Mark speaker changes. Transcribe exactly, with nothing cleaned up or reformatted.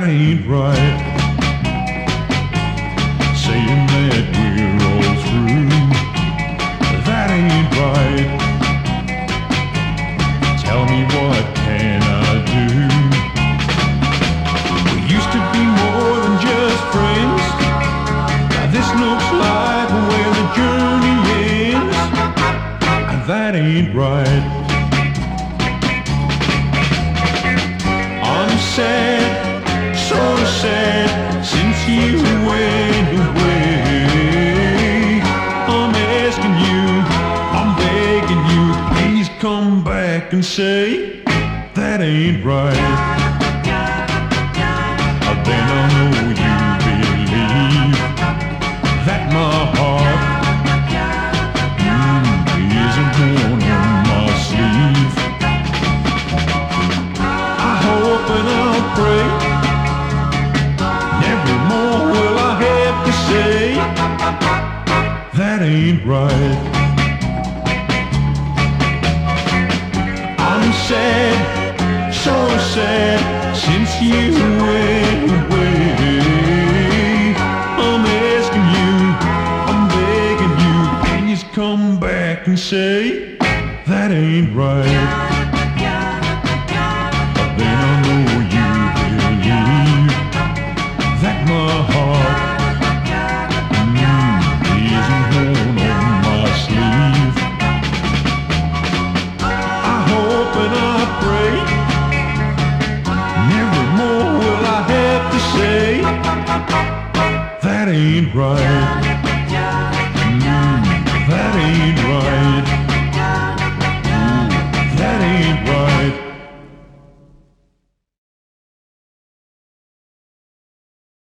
Speaker 1: ain't right. Saying that we're all through, that ain't right. Tell me, what can I do? We used to be more than just friends. Now this looks like where the journey ends, and that ain't right. I'm sad, so sad, since you went away. I'm asking you, I'm begging you, please come back and say that ain't right. Then I know you believe that my heart mm, isn't torn on my sleeve. I hope and I pray, never more will I have to say that ain't right. I'm sad, so sad, since you went away. I'm asking you, I'm begging you, please come back and say that ain't right. Then I know you believe that my heart mm, isn't worn on my sleeve. I hope and I pray, never more will I have to say that ain't right.